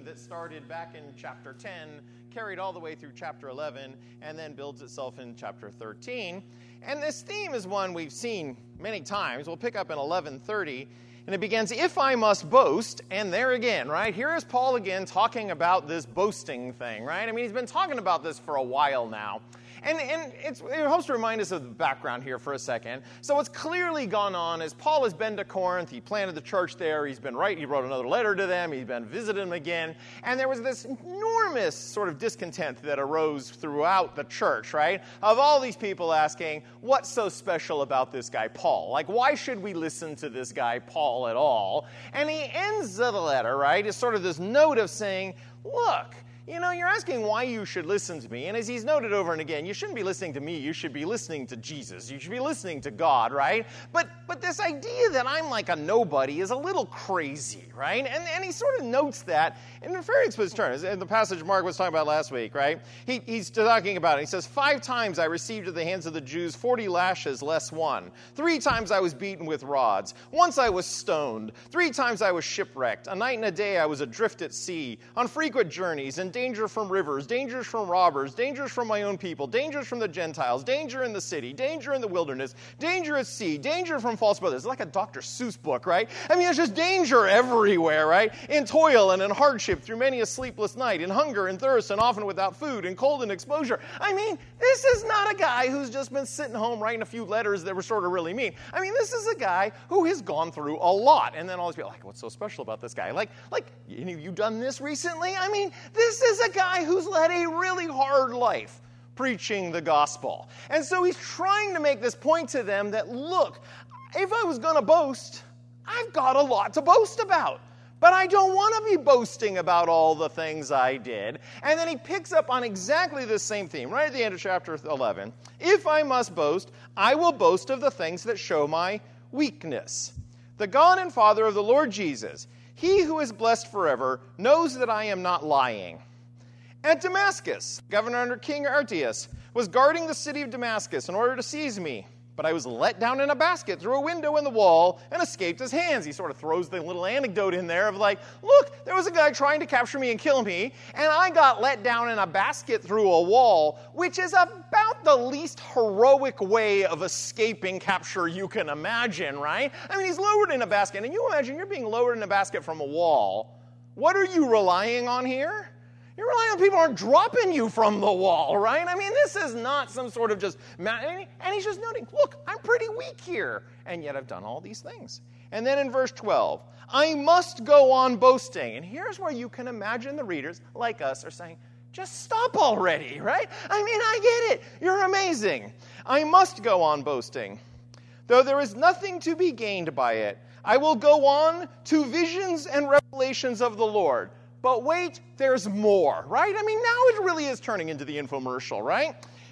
that started back in chapter 10, carried all the way through chapter 11, and then builds itself in chapter 13. And this theme is one we've seen many times. We'll pick up in 11:30, and it begins, if I must boast, and there again, right? Here is Paul again talking about this boasting thing, right? I mean, he's been talking about this for a while now. And it helps to remind us of the background here for a second. So what's clearly gone on is Paul has been to Corinth. He planted the church there. He wrote another letter to them. He's been visiting them again. And there was this enormous sort of discontent that arose throughout the church, right? Of all these people asking, what's so special about this guy Paul? Like, why should we listen to this guy Paul at all? And he ends the letter, right? It's sort of this note of saying, look, you know, you're asking why you should listen to me. And as he's noted over and again, you shouldn't be listening to me. You should be listening to Jesus. You should be listening to God, right? But this idea that I'm like a nobody is a little crazy, right? And he sort of notes that in a very explicit terms. In the passage Mark was talking about last week, right? He's talking about it. He says, 5 times I received at the hands of the Jews 40 lashes less 1. 3 times I was beaten with rods. Once I was stoned. 3 times I was shipwrecked. A night and a day I was adrift at sea, on frequent journeys, and danger from rivers, dangers from robbers, dangers from my own people, dangers from the Gentiles, danger in the city, danger in the wilderness, danger at sea, danger from false brothers. It's like a Dr. Seuss book, right? I mean, there's just danger everywhere, right? In toil and in hardship, through many a sleepless night, in hunger and thirst, and often without food, in cold and exposure. I mean, this is not a guy who's just been sitting home writing a few letters that were sort of really mean. I mean, this is a guy who has gone through a lot. And then all these people are like, what's so special about this guy? Like, you done this recently? I mean, this is a guy who's led a really hard life preaching the gospel. And so he's trying to make this point to them that, look, if I was going to boast, I've got a lot to boast about. But I don't want to be boasting about all the things I did. And then he picks up on exactly the same theme, right at the end of chapter 11. If I must boast, I will boast of the things that show my weakness. The God and Father of the Lord Jesus, he who is blessed forever, knows that I am not lying. At Damascus, governor under King Artius was guarding the city of Damascus in order to seize me. But I was let down in a basket through a window in the wall and escaped his hands. He sort of throws the little anecdote in there of like, look, there was a guy trying to capture me and kill me, and I got let down in a basket through a wall, which is about the least heroic way of escaping capture you can imagine, right? I mean, he's lowered in a basket, and you imagine you're being lowered in a basket from a wall. What are you relying on here? You're relying on people aren't dropping you from the wall, right? I mean, this is not some sort of just... And he's just noting, look, I'm pretty weak here, and yet I've done all these things. And then in verse 12, I must go on boasting. And here's where you can imagine the readers, like us, are saying, just stop already, right? I mean, I get it. You're amazing. I must go on boasting. Though there is nothing to be gained by it, I will go on to visions and revelations of the Lord. But wait, there's more, right? I mean, now it really is turning into the infomercial, right?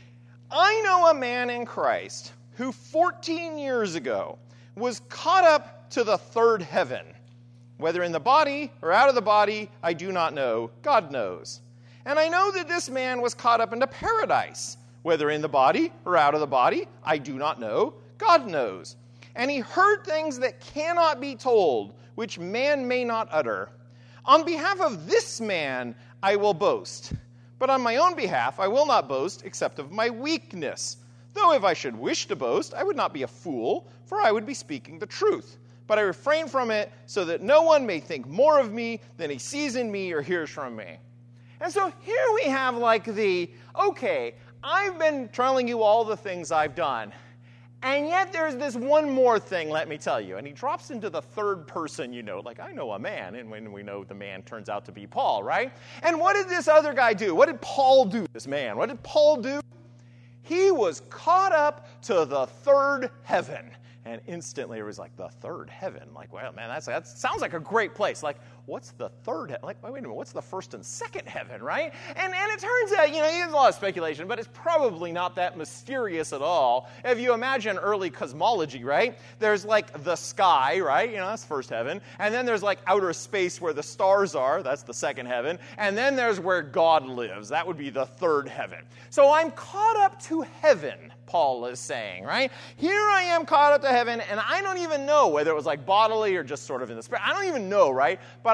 I know a man in Christ who 14 years ago was caught up to the third heaven. Whether in the body or out of the body, I do not know. God knows. And I know that this man was caught up into paradise. Whether in the body or out of the body, I do not know. God knows. And he heard things that cannot be told, which man may not utter. On behalf of this man, I will boast. But on my own behalf, I will not boast except of my weakness. Though if I should wish to boast, I would not be a fool, for I would be speaking the truth. But I refrain from it so that no one may think more of me than he sees in me or hears from me. And so here we have like okay, I've been telling you all the things I've done. And yet there's this one more thing, let me tell you. And he drops into the third person, like I know a man. And when we know the man turns out to be Paul, right? And what did this other guy do? What did Paul do, this man? What did Paul do? He was caught up to the third heaven. And instantly it was like, the third heaven. Like, well, man, that sounds like a great place. Like, what's the third heaven? Like, wait a minute, what's the first and second heaven, right? And it turns out, there's a lot of speculation, but it's probably not that mysterious at all. If you imagine early cosmology, right? There's like the sky, right? That's first heaven. And then there's like outer space where the stars are. That's the second heaven. And then there's where God lives. That would be the third heaven. So I'm caught up to heaven, Paul is saying, right? Here I am caught up to heaven, and I don't even know whether it was like bodily or just sort of in the spirit. I don't even know, right? But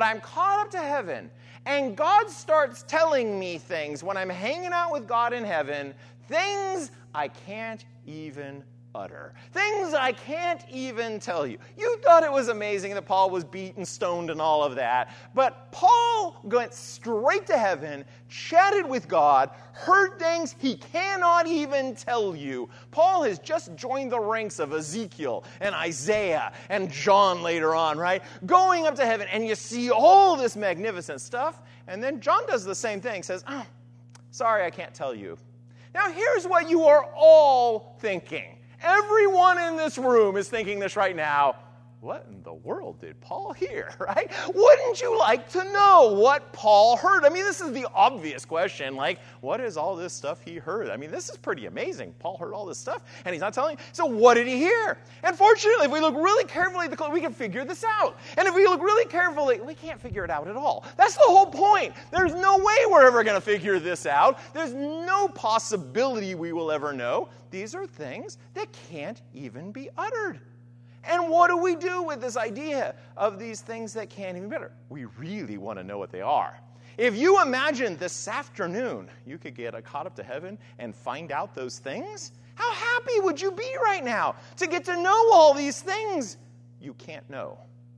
but I'm caught up to heaven. And God starts telling me things when I'm hanging out with God in heaven, things I can't even utter. Things I can't even tell you. You thought it was amazing that Paul was beaten, stoned, and all of that. But Paul went straight to heaven, chatted with God, heard things he cannot even tell you. Paul has just joined the ranks of Ezekiel and Isaiah and John later on, right? Going up to heaven, and you see all this magnificent stuff. And then John does the same thing, says, "Oh, sorry, I can't tell you." Now, here's what you are all thinking. Everyone in this room is thinking this right now. What in the world did Paul hear, right? Wouldn't you like to know what Paul heard? I mean, this is the obvious question. Like, what is all this stuff he heard? I mean, this is pretty amazing. Paul heard all this stuff, and he's not telling you. So what did he hear? And fortunately, if we look really carefully at the we can figure this out. And if we look really carefully, we can't figure it out at all. That's the whole point. There's no way we're ever going to figure this out. There's no possibility we will ever know. These are things that can't even be uttered. And what do we do with this idea of these things that can't even be uttered? We really want to know what they are. If you imagine this afternoon, you could get caught up to heaven and find out those things, how happy would you be right now to get to know all these things you can't know?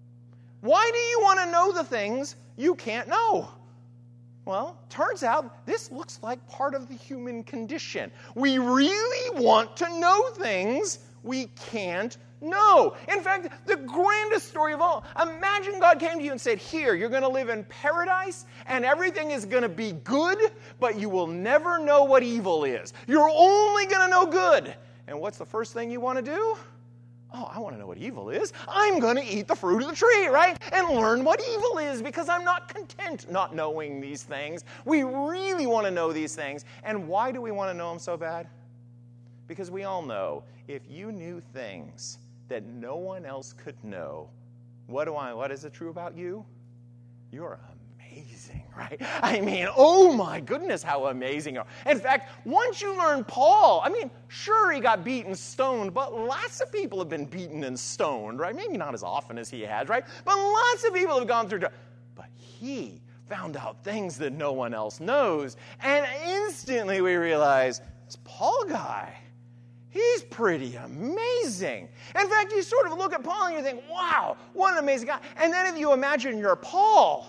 Why do you want to know the things you can't know? Well, turns out this looks like part of the human condition. We really want to know things we can't know. In fact, the grandest story of all, imagine God came to you and said, here, you're going to live in paradise, and everything is going to be good, but you will never know what evil is. You're only going to know good. And what's the first thing you want to do? Oh, I want to know what evil is. I'm going to eat the fruit of the tree, right? And learn what evil is because I'm not content not knowing these things. We really want to know these things. And why do we want to know them so bad? Because we all know if you knew things that no one else could know, what is it true about you? You're amazing, right? I mean, oh my goodness, how amazing you are. In fact, once you learn Paul, I mean, sure, he got beaten, stoned, but lots of people have been beaten and stoned, right? Maybe not as often as he has, right? But lots of people have gone through. But he found out things that no one else knows, and instantly we realize, this Paul guy, he's pretty amazing. In fact, you sort of look at Paul and you think, wow, what an amazing guy. And then if you imagine you're Paul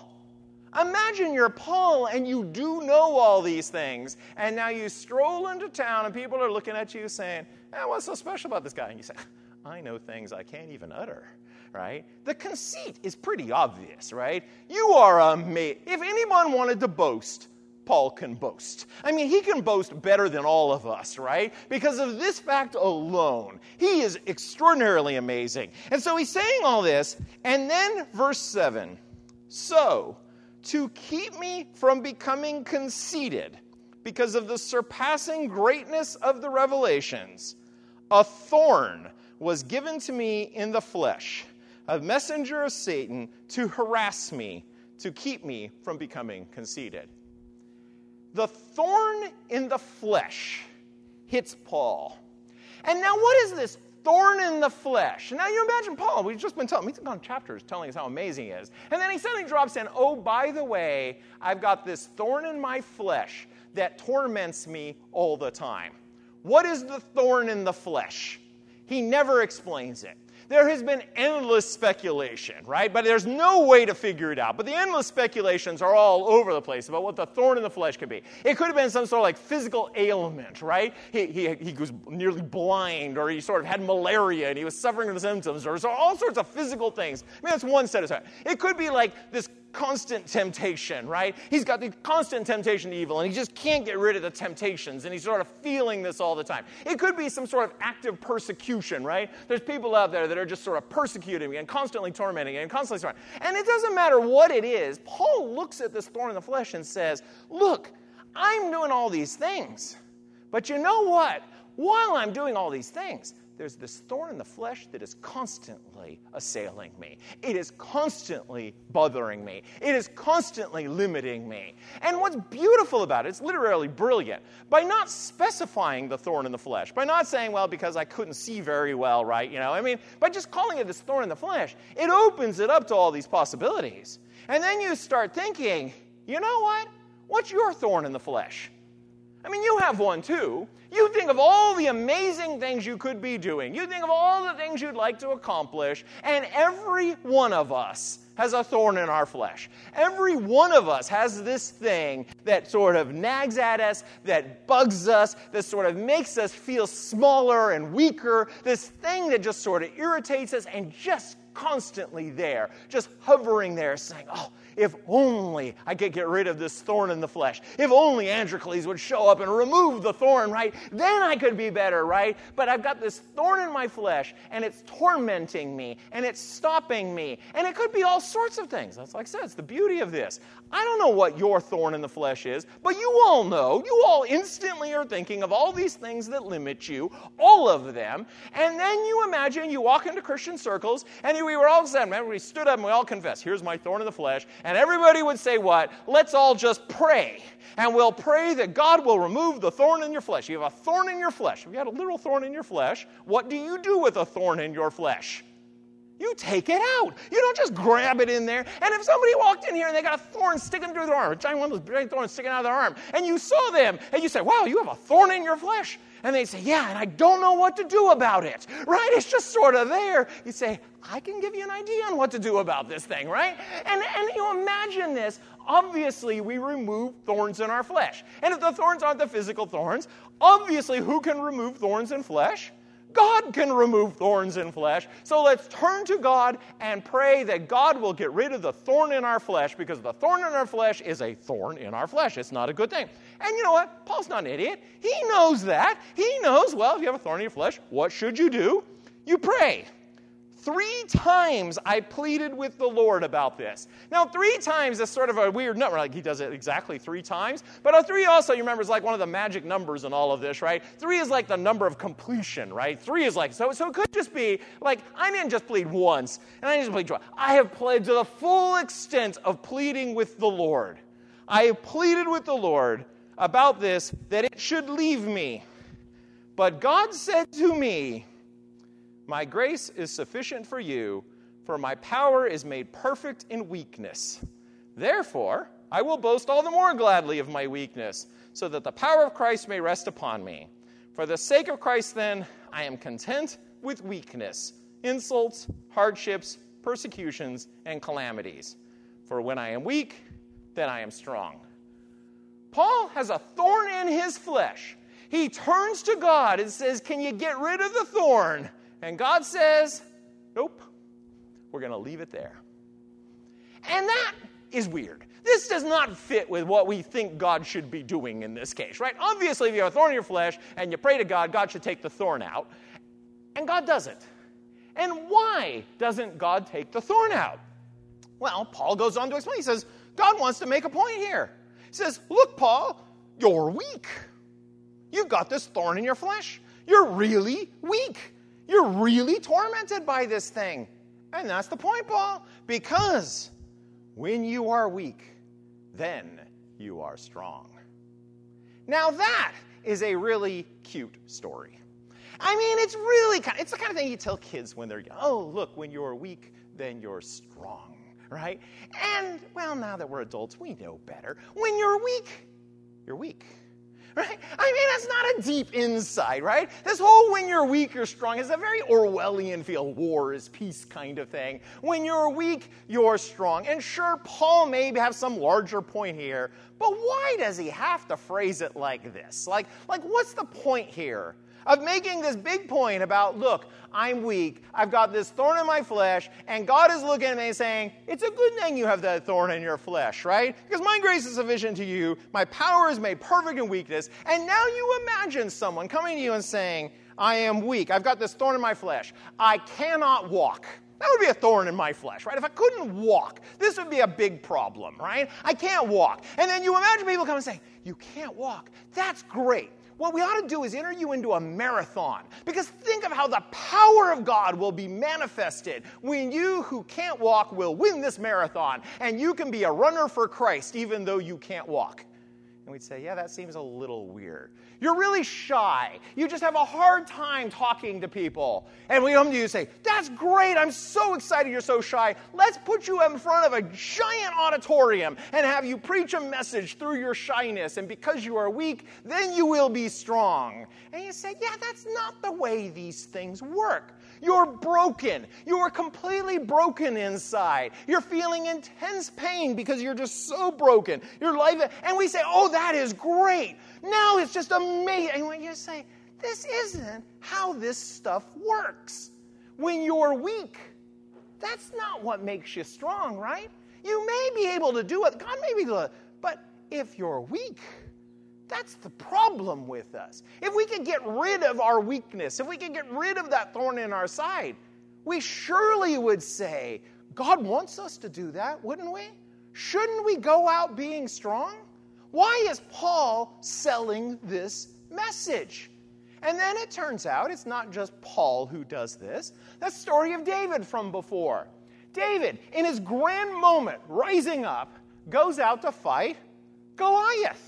and you do know all these things, and now you stroll into town and people are looking at you saying, what's so special about this guy? And you say, I know things I can't even utter, right? The conceit is pretty obvious, right? You are amazing. If anyone wanted to boast, Paul can boast. I mean, he can boast better than all of us, right? Because of this fact alone, he is extraordinarily amazing. And so he's saying all this, and then verse 7, so, to keep me from becoming conceited because of the surpassing greatness of the revelations, a thorn was given to me in the flesh, a messenger of Satan to harass me, to keep me from becoming conceited. The thorn in the flesh hits Paul. And now what is this thorn in the flesh? And now you imagine Paul, we've just been telling, he's gone chapters telling us how amazing he is. And then he suddenly drops in, oh, by the way, I've got this thorn in my flesh that torments me all the time. What is the thorn in the flesh? He never explains it. There has been endless speculation, right? But there's no way to figure it out. But the endless speculations are all over the place about what the thorn in the flesh could be. It could have been some sort of like physical ailment, right? He was nearly blind, or he sort of had malaria and he was suffering from the symptoms, or so all sorts of physical things. I mean, that's one set of stuff. It could be like this constant temptation, right? He's got the constant temptation to evil, and he just can't get rid of the temptations, and he's sort of feeling this all the time. It could be some sort of active persecution, right? There's people out there that are just sort of persecuting me and constantly tormenting me and constantly sorry. And it doesn't matter what it is. Paul looks at this thorn in the flesh and says, look, I'm doing all these things, but you know what? While I'm doing all these things, there's this thorn in the flesh that is constantly assailing me. It is constantly bothering me. It is constantly limiting me. And what's beautiful about it, it's literally brilliant, by not specifying the thorn in the flesh, by not saying, well, because I couldn't see very well, right? By just calling it this thorn in the flesh, it opens it up to all these possibilities. And then you start thinking, you know what? What's your thorn in the flesh? You have one too. You think of all the amazing things you could be doing. You think of all the things you'd like to accomplish, and every one of us has a thorn in our flesh. Every one of us has this thing that sort of nags at us, that bugs us, that sort of makes us feel smaller and weaker, this thing that just sort of irritates us and just constantly there, just hovering there saying, oh, if only I could get rid of this thorn in the flesh. If only Androcles would show up and remove the thorn, right? Then I could be better, right? But I've got this thorn in my flesh, and it's tormenting me, and it's stopping me. And it could be all sorts of things. That's like I said, it's the beauty of this. I don't know what your thorn in the flesh is, but you all know. You all instantly are thinking of all these things that limit you, all of them. And then you imagine you walk into Christian circles, and we were all saying, remember, we stood up and we all confessed, here's my thorn in the flesh. And everybody would say what? Let's all just pray. And we'll pray that God will remove the thorn in your flesh. You have a thorn in your flesh. If you had a literal thorn in your flesh, what do you do with a thorn in your flesh? You take it out. You don't just grab it in there. And if somebody walked in here and they got a thorn sticking through their arm, a giant one of those big thorns sticking out of their arm, and you saw them, and you say, wow, you have a thorn in your flesh. And they say, yeah, and I don't know what to do about it, right? It's just sort of there. You say, I can give you an idea on what to do about this thing, right? And you imagine this. Obviously, we remove thorns in our flesh. And if the thorns aren't the physical thorns, obviously, who can remove thorns in flesh? God can remove thorns in flesh. So let's turn to God and pray that God will get rid of the thorn in our flesh, because the thorn in our flesh is a thorn in our flesh. It's not a good thing. And you know what? Paul's not an idiot. He knows that. He knows, well, if you have a thorn in your flesh, what should you do? You pray. 3 times I pleaded with the Lord about this. Now, 3 times is sort of a weird number. Like, he does it exactly 3 times. But a 3 also, you remember, is like one of the magic numbers in all of this, right? 3 is like the number of completion, right? 3 is like, so it could just be, like, I didn't just plead once, and I didn't just plead twice. I have pleaded to the full extent of pleading with the Lord. I have pleaded with the Lord about this, that it should leave me. But God said to me, my grace is sufficient for you, for my power is made perfect in weakness. Therefore, I will boast all the more gladly of my weakness, so that the power of Christ may rest upon me. For the sake of Christ, then, I am content with weakness, insults, hardships, persecutions, and calamities. For when I am weak, then I am strong. Paul has a thorn in his flesh. He turns to God and says, can you get rid of the thorn? And God says, nope, we're going to leave it there. And that is weird. This does not fit with what we think God should be doing in this case, right? Obviously, if you have a thorn in your flesh and you pray to God, God should take the thorn out. And God doesn't. And why doesn't God take the thorn out? Well, Paul goes on to explain. He says, God wants to make a point here. He says, look, Paul, you're weak. You've got this thorn in your flesh. You're really weak. You're really tormented by this thing. And that's the point, Paul. Because when you are weak, then you are strong. Now that is a really cute story. I mean, it's really it's the kind of thing you tell kids when they're young. Oh, look, when you're weak, then you're strong, right? And, well, now that we're adults, we know better. When you're weak, you're weak. Right? I mean, that's not a deep insight, right? This whole when you're weak, you're strong is a very Orwellian feel, war is peace kind of thing. When you're weak, you're strong. And sure, Paul may have some larger point here, but why does he have to phrase it like this? Like what's the point here of making this big point about, look, I'm weak, I've got this thorn in my flesh, and God is looking at me and saying, it's a good thing you have that thorn in your flesh, right? Because my grace is sufficient to you, my power is made perfect in weakness, and now you imagine someone coming to you and saying, I am weak, I've got this thorn in my flesh, I cannot walk. That would be a thorn in my flesh, right? If I couldn't walk, this would be a big problem, right? I can't walk. And then you imagine people come and say, you can't walk. That's great. what we ought to do is enter you into a marathon. Because think of how the power of God will be manifested when you who can't walk will win this marathon, and you can be a runner for Christ even though you can't walk. And we'd say, yeah, that seems a little weird. You're really shy. You just have a hard time talking to people. And we come to you and say, that's great. I'm so excited you're so shy. Let's put you in front of a giant auditorium and have you preach a message through your shyness. And because you are weak, then you will be strong. And you say, yeah, that's not the way these things work. You're broken. You are completely broken inside. You're feeling intense pain because you're just so broken. Your life, and we say, oh, that is great. Now it's just amazing. And when you say, this isn't how this stuff works. When you're weak, that's not what makes you strong, right? You may be able to do it. God may be able to, but if you're weak, that's the problem with us. If we could get rid of our weakness, if we could get rid of that thorn in our side, we surely would say, God wants us to do that, wouldn't we? Shouldn't we go out being strong? Why is Paul selling this message? And then it turns out it's not just Paul who does this. That's the story of David from before. David, in his grand moment, rising up, goes out to fight Goliath.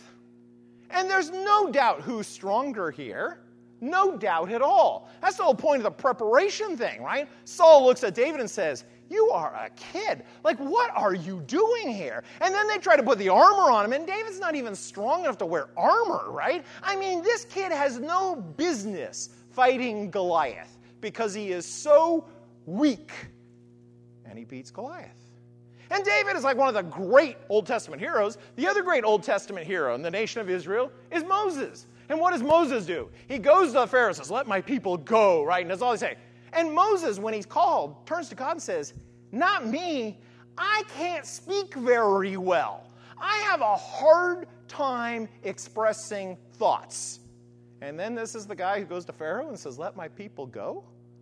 And there's no doubt who's stronger here. No doubt at all. That's the whole point of the preparation thing, right? Saul looks at David and says, you are a kid. Like, what are you doing here? And then they try to put the armor on him, and David's not even strong enough to wear armor, right? I mean, this kid has no business fighting Goliath because he is so weak. And he beats Goliath. And David is like one of the great Old Testament heroes. The other great Old Testament hero in the nation of Israel is Moses. And what does Moses do? He goes to the Pharaoh and says, let my people go, right? And that's all he says. And Moses, when he's called, turns to God and says, not me. I can't speak very well. I have a hard time expressing thoughts. And then this is the guy who goes to Pharaoh and says, let my people go?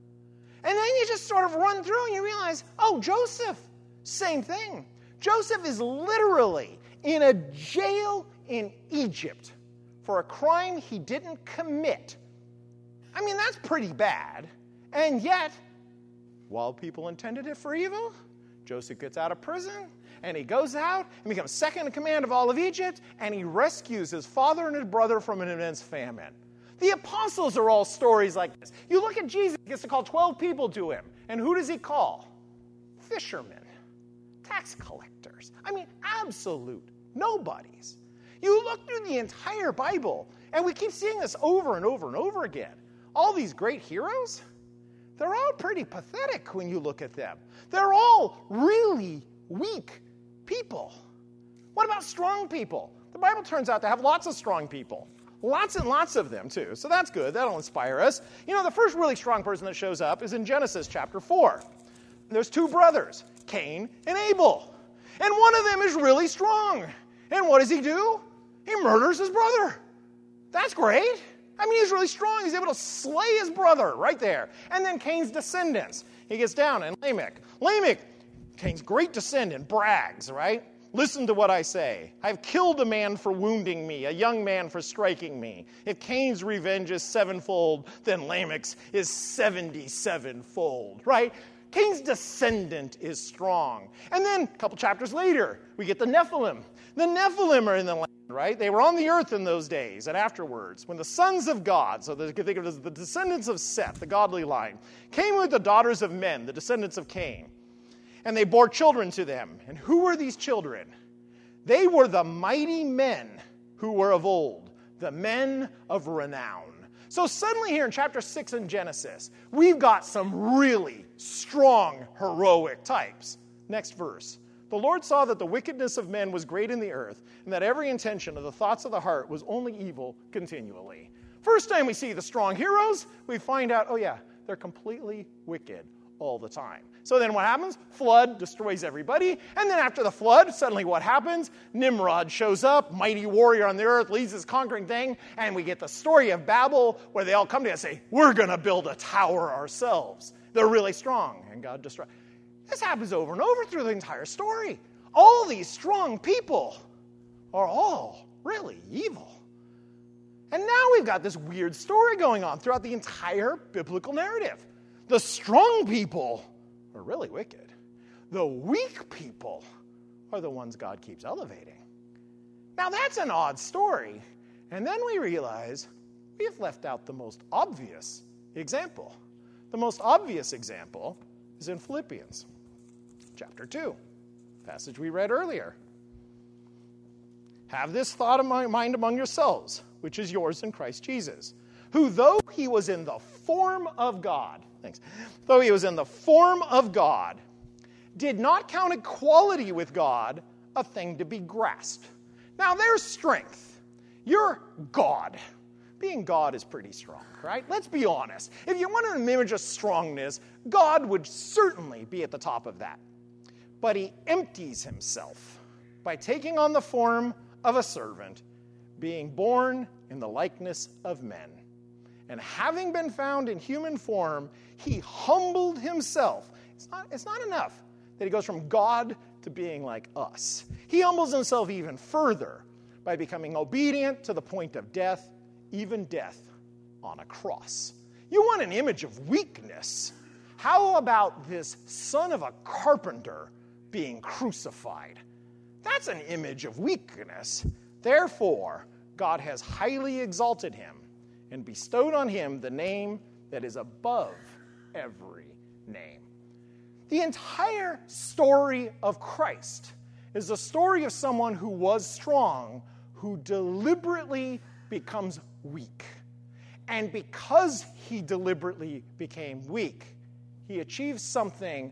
And then you just sort of run through and you realize, oh, Joseph. Same thing. Joseph is literally in a jail in Egypt for a crime he didn't commit. I mean, that's pretty bad. And yet, while people intended it for evil, Joseph gets out of prison, and he goes out and becomes second in command of all of Egypt, and he rescues his father and his brother from an immense famine. The apostles are all stories like this. You look at Jesus, he gets to call 12 people to him. And who does he call? Fishermen. Tax collectors. I mean, absolute nobodies. You look through the entire Bible, and we keep seeing this over and over and over again. All these great heroes, they're all pretty pathetic when you look at them. They're all really weak people. What about strong people? The Bible turns out to have lots of strong people. Lots and lots of them, too. So that's good. That'll inspire us. You know, the first really strong person that shows up is in Genesis chapter 4. There's two brothers, Cain and Abel. And one of them is really strong. And what does he do? He murders his brother. That's great. I mean, he's really strong. He's able to slay his brother right there. And then Cain's descendants. He gets down, and Lamech. Lamech, Cain's great descendant, brags, right? Listen to what I say. I've killed a man for wounding me, a young man for striking me. If Cain's revenge is sevenfold, then Lamech's is 77-fold, right? Cain's descendant is strong. And then a couple chapters later, we get the Nephilim. The Nephilim are in the land, right? They were on the earth in those days and afterwards when the sons of God, so you can think of it as the descendants of Seth, the godly line, came with the daughters of men, the descendants of Cain. And they bore children to them. And who were these children? They were the mighty men who were of old, the men of renown. So suddenly here in chapter 6 in Genesis, we've got some really strong, heroic types. Next verse. The Lord saw that the wickedness of men was great in the earth, and that every intention of the thoughts of the heart was only evil continually. First time we see the strong heroes, we find out, oh yeah, they're completely wicked all the time. So then what happens? Flood destroys everybody. And then after the flood, suddenly what happens? Nimrod shows up, mighty warrior on the earth, leads this conquering thing, and we get the story of Babel where they all come together and say, we're going to build a tower ourselves. They're really strong, and God destroys. This happens over and over through the entire story. All these strong people are all really evil. And now we've got this weird story going on throughout the entire biblical narrative. The strong people are really wicked. The weak people are the ones God keeps elevating. Now that's an odd story. And then we realize we have left out the most obvious example. The most obvious example is in Philippians chapter 2, passage we read earlier. Have this thought of mind among yourselves, which is yours in Christ Jesus, who though he was in the form of God, though he was in the form of God, did not count equality with God a thing to be grasped. Now there's strength. You're God. Being God is pretty strong, right? Let's be honest. If you want an image of strongness, God would certainly be at the top of that. But he empties himself by taking on the form of a servant, being born in the likeness of men. And having been found in human form, he humbled himself. It's not enough that he goes from God to being like us. He humbles himself even further by becoming obedient to the point of death, even death on a cross. You want an image of weakness? How about this son of a carpenter being crucified? That's an image of weakness. Therefore, God has highly exalted him and bestowed on him the name that is above every name. The entire story of Christ is the story of someone who was strong, who deliberately becomes weak. And because he deliberately became weak, he achieves something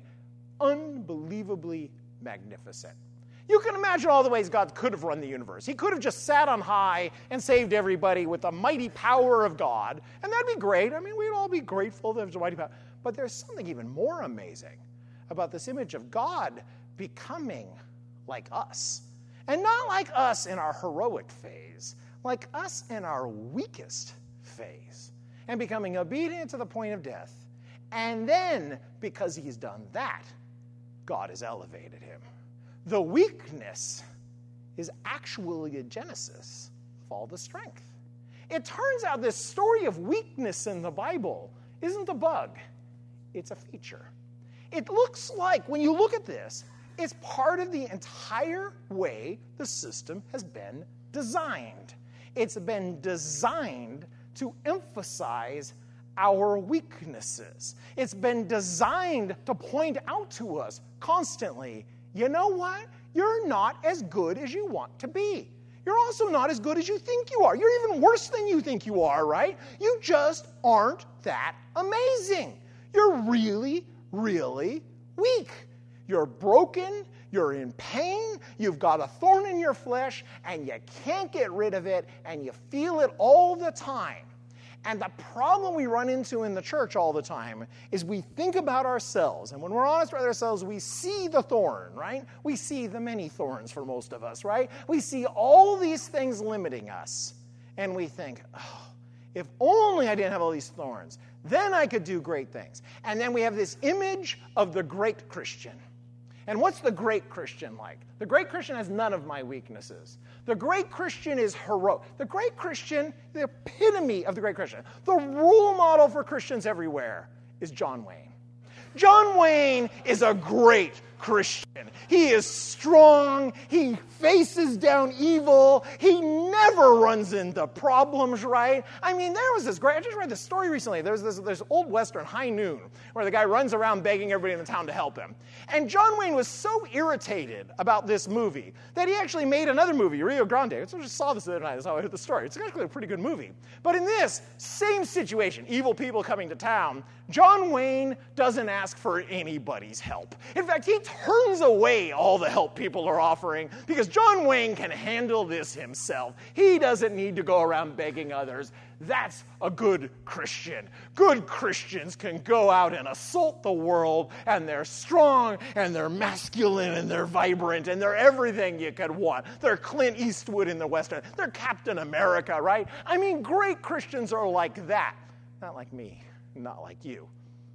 unbelievably magnificent. You can imagine all the ways God could have run the universe. He could have just sat on high and saved everybody with the mighty power of God, and that'd be great. I mean, we'd all be grateful that there's a mighty power. But there's something even more amazing about this image of God becoming like us. And not like us in our heroic phase, like us in our weakest phase, and becoming obedient to the point of death. And then, because he's done that, God has elevated him. The weakness is actually a genesis of all the strength. It turns out this story of weakness in the Bible isn't a bug, it's a feature. It looks like, when you look at this, it's part of the entire way the system has been designed. It's been designed to emphasize our weaknesses. It's been designed to point out to us constantly, you know what? You're not as good as you want to be. You're also not as good as you think you are. You're even worse than you think you are, right? You just aren't that amazing. You're really, really weak. You're broken, you're in pain, you've got a thorn in your flesh, and you can't get rid of it, and you feel it all the time. And the problem we run into in the church all the time is we think about ourselves, and when we're honest with ourselves, we see the thorn, right? We see the many thorns for most of us, right? We see all these things limiting us, and we think, oh, if only I didn't have all these thorns, then I could do great things. And then we have this image of the great Christian. And what's the great Christian like? The great Christian has none of my weaknesses. The great Christian is heroic. The great Christian, the epitome of the great Christian, the role model for Christians everywhere is John Wayne. John Wayne is a great Christian. He is strong. He faces down evil. He never runs into problems, right? I mean, there was this great, I just read this story recently. There's this old Western, High Noon, where the guy runs around begging everybody in the town to help him. And John Wayne was so irritated about this movie that he actually made another movie, Rio Grande. So I just saw this the other night. That's how I heard the story. It's actually a pretty good movie. But in this same situation, evil people coming to town, John Wayne doesn't ask for anybody's help. In fact, he turns away all the help people are offering because John Wayne can handle this himself. He doesn't need to go around begging others. That's a good Christian. Good Christians can go out and assault the world, and they're strong, and they're masculine, and they're vibrant, and they're everything you could want. They're Clint Eastwood in the Western. They're Captain America, right? I mean, great Christians are like that. Not like me, not like you.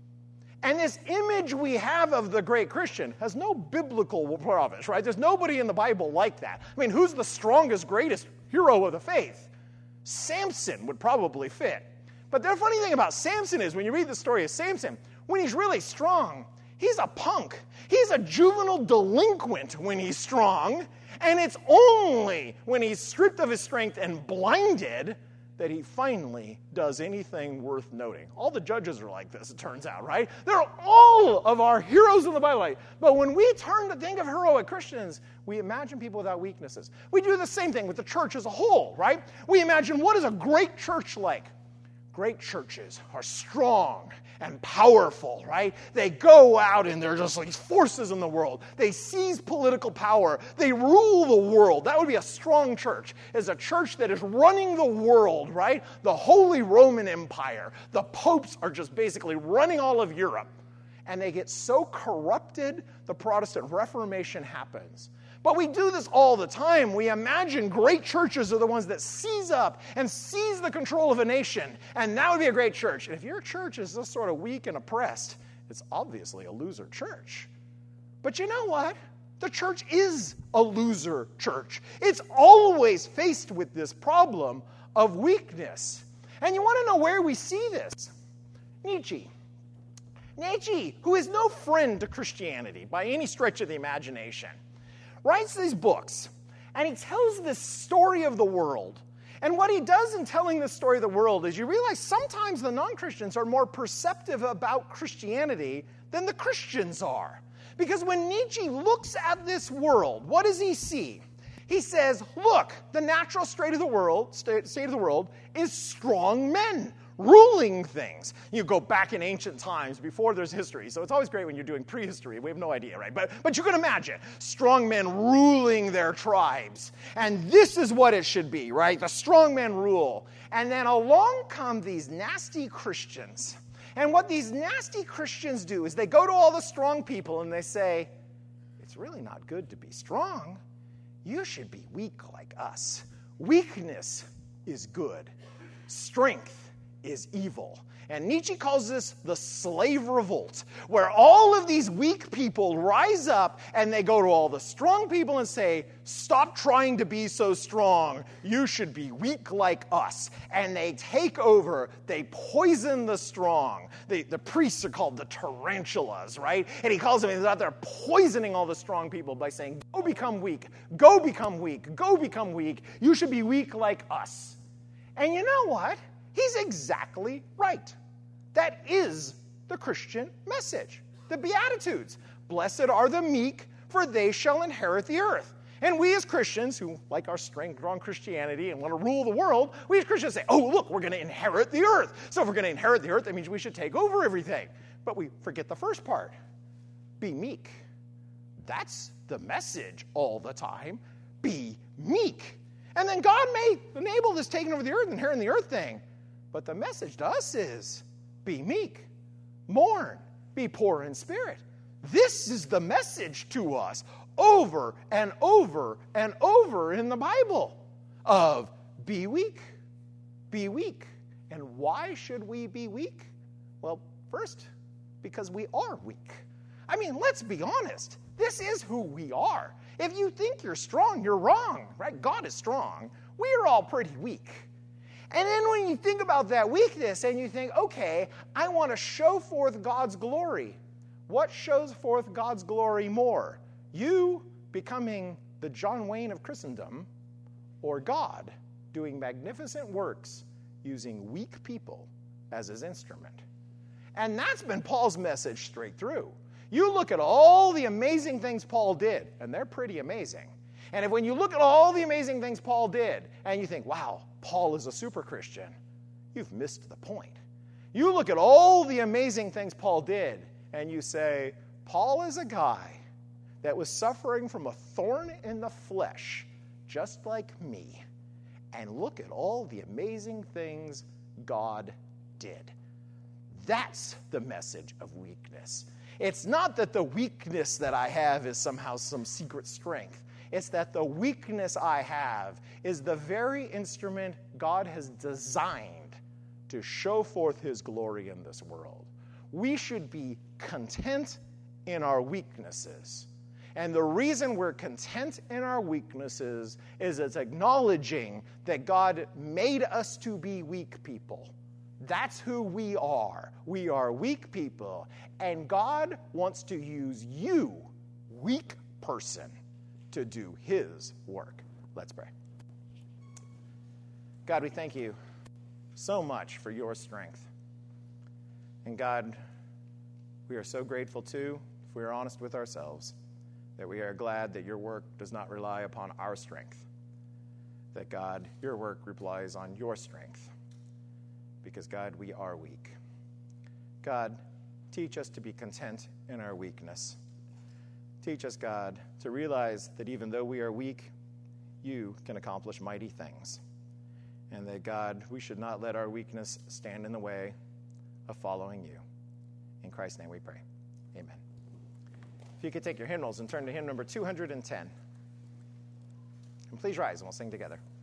And this image we have of the great Christian has no biblical promise, right? There's nobody in the Bible like that. I mean, who's the strongest, greatest hero of the faith? Samson would probably fit. But the funny thing about Samson is when you read the story of Samson, when he's really strong, he's a punk. He's a juvenile delinquent when he's strong, and it's only when he's stripped of his strength and blinded that he finally does anything worth noting. All the judges are like this, it turns out, right? They're all of our heroes in the Bible. But when we turn to think of heroic Christians, we imagine people without weaknesses. We do the same thing with the church as a whole, right? We imagine, what is a great church like? Great churches are strong and powerful, right? They go out and they're just like forces in the world. They seize political power. They rule the world. That would be a strong church, is a church that is running the world, right? The Holy Roman Empire. The popes are just basically running all of Europe. And they get so corrupted, the Protestant Reformation happens. But we do this all the time. We imagine great churches are the ones that seize up and seize the control of a nation. And that would be a great church. And if your church is just sort of weak and oppressed, it's obviously a loser church. But you know what? The church is a loser church. It's always faced with this problem of weakness. And you want to know where we see this? Nietzsche. Nietzsche, who is no friend to Christianity by any stretch of the imagination, writes these books, and he tells this story of the world. And what he does in telling this story of the world is you realize sometimes the non-Christians are more perceptive about Christianity than the Christians are. Because when Nietzsche looks at this world, what does he see? He says, look, the natural state of the world is strong men ruling things. You go back in ancient times before there's history. So it's always great when you're doing prehistory. We have no idea, right? But you can imagine strong men ruling their tribes. And this is what it should be, right? The strong men rule. And then along come these nasty Christians. And what these nasty Christians do is they go to all the strong people and they say, it's really not good to be strong. You should be weak like us. Weakness is good. Strength is evil. And Nietzsche calls this the slave revolt, where all of these weak people rise up and they go to all the strong people and say, stop trying to be so strong. You should be weak like us. And they take over. They poison the strong. The priests are called the tarantulas, right? And he calls them, he's out there poisoning all the strong people by saying, go become weak. Go become weak. Go become weak. You should be weak like us. And you know what? He's exactly right. That is the Christian message. The Beatitudes. Blessed are the meek, for they shall inherit the earth. And we as Christians, who like our strong Christianity and want to rule the world, we as Christians say, oh, look, we're going to inherit the earth. So if we're going to inherit the earth, that means we should take over everything. But we forget the first part. Be meek. That's the message all the time. Be meek. And then God may enable this taking over the earth and inheriting the earth thing. But the message to us is, be meek, mourn, be poor in spirit. This is the message to us over and over and over in the Bible of be weak, be weak. And why should we be weak? Well, first, because we are weak. I mean, let's be honest. This is who we are. If you think you're strong, you're wrong, right? God is strong. We're all pretty weak. And then when you think about that weakness and you think, okay, I want to show forth God's glory. What shows forth God's glory more? You becoming the John Wayne of Christendom, or God doing magnificent works using weak people as his instrument? And that's been Paul's message straight through. You look at all the amazing things Paul did, and they're pretty amazing. And when you look at all the amazing things Paul did, and you think, wow, Paul is a super Christian, you've missed the point. You look at all the amazing things Paul did, and you say, Paul is a guy that was suffering from a thorn in the flesh, just like me. And look at all the amazing things God did. That's the message of weakness. It's not that the weakness that I have is somehow some secret strength. It's that the weakness I have is the very instrument God has designed to show forth his glory in this world. We should be content in our weaknesses. And the reason we're content in our weaknesses is it's acknowledging that God made us to be weak people. That's who we are. We are weak people. And God wants to use you, weak person, to do his work. Let's pray. God, we thank you so much for your strength. And God, we are so grateful too, if we are honest with ourselves, that we are glad that your work does not rely upon our strength. That God, your work relies on your strength. Because God, we are weak. God, teach us to be content in our weakness. Teach us, God, to realize that even though we are weak, you can accomplish mighty things. And that, God, we should not let our weakness stand in the way of following you. In Christ's name we pray. Amen. If you could take your hymnals and turn to hymn number 210. And please rise and we'll sing together.